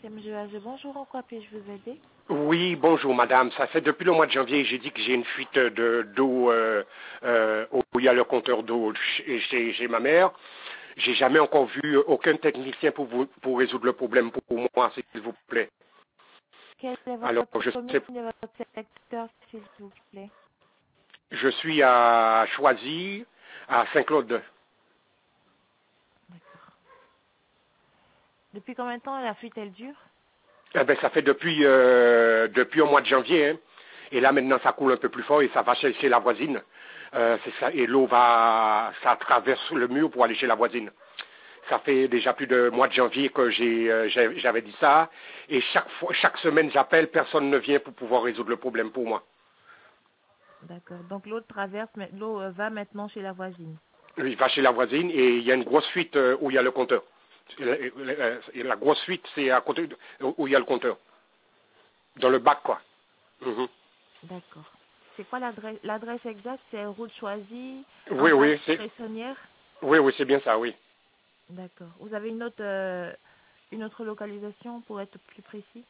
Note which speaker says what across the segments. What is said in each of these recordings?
Speaker 1: CMGAG, bonjour, en quoi puis-je vous aider?
Speaker 2: Oui, bonjour madame. Ça fait depuis le mois de janvier, j'ai dit que j'ai une fuite d'eau où il y a le compteur d'eau chez ma mère. J'ai jamais encore vu aucun technicien pour résoudre le problème pour moi, s'il vous plaît.
Speaker 1: Quelle est
Speaker 2: Alors,
Speaker 1: votre commune et votre secteur, s'il vous plaît?
Speaker 2: je suis à Choisy, à Saint-Claude.
Speaker 1: D'accord. Depuis combien de temps la fuite, elle dure?
Speaker 2: Eh ben, ça fait depuis au mois de janvier, hein. Et là maintenant ça coule un peu plus fort et ça va chez la voisine. C'est ça, et ça traverse le mur pour aller chez la voisine. Ça fait déjà plus de mois de janvier que j'avais dit ça. Et chaque semaine j'appelle, personne ne vient pour pouvoir résoudre le problème pour moi.
Speaker 1: D'accord. Donc l'eau traverse, mais l'eau va maintenant chez la voisine.
Speaker 2: Il va chez la voisine et il y a une grosse fuite où il y a le compteur. La grosse fuite, c'est à côté où il y a le compteur. Dans le bac, quoi. Mhm.
Speaker 1: D'accord. C'est quoi l'adresse? L'adresse exacte, c'est route Choisy, en
Speaker 2: Oui,
Speaker 1: face
Speaker 2: oui,
Speaker 1: Cressonnière.
Speaker 2: oui, c'est bien ça, oui.
Speaker 1: D'accord. Vous avez une autre localisation pour être plus précis?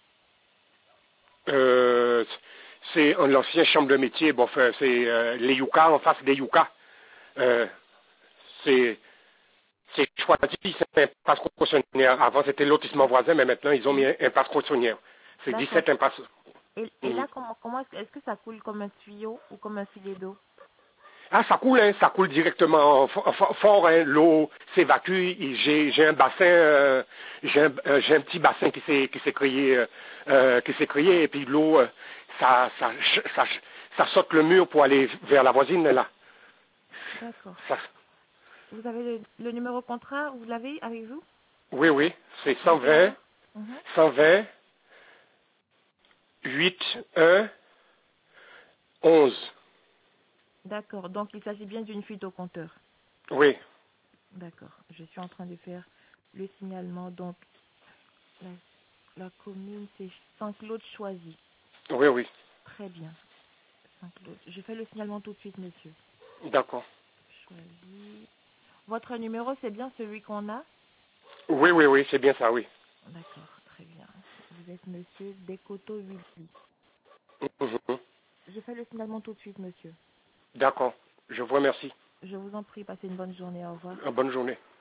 Speaker 2: Euh, c'est l'ancien chambre de métier. Bon, enfin, c'est les Yucca, en face des Yucca. Euh, c'est choisi, c'est un impasse concessionnaire. Avant, c'était lotissement voisin, mais maintenant, ils ont mis un impasse concessionnaire. C'est
Speaker 1: D'accord.
Speaker 2: 17 impasses.
Speaker 1: Et là, comment est-ce que ça coule comme un tuyau ou comme un filet d'eau?
Speaker 2: Ah, ça coule directement fort, hein, l'eau s'évacue. J'ai un bassin, j'ai un petit bassin qui s'est créé, et puis l'eau, ça, ça saute le mur pour aller vers la voisine, là.
Speaker 1: D'accord.
Speaker 2: Ça,
Speaker 1: Vous avez le numéro contrat, vous l'avez avec vous?
Speaker 2: oui, c'est
Speaker 1: Dites-moi
Speaker 2: 120,
Speaker 1: alors. Mhm.
Speaker 2: 120, 8, 1, 11.
Speaker 1: D'accord. Donc, il s'agit bien d'une fuite au compteur.
Speaker 2: Oui,
Speaker 1: D'accord. Je suis en train de faire le signalement. Donc, la, la commune, c'est Saint-Claude Choisy.
Speaker 2: oui,
Speaker 1: Très bien. Saint-Claude. Je fais le signalement tout de suite, monsieur.
Speaker 2: d'accord.
Speaker 1: Choisy. Votre numéro, c'est bien celui qu'on a?
Speaker 2: Oui, c'est bien ça, oui.
Speaker 1: D'accord. Très bien. Vous êtes monsieur Decoto Willy.
Speaker 2: Mhm.
Speaker 1: Je fais le signalement tout de suite, monsieur.
Speaker 2: D'accord. Je vous remercie.
Speaker 1: Je vous en prie, passez une bonne journée. Au revoir.
Speaker 2: Bonne journée.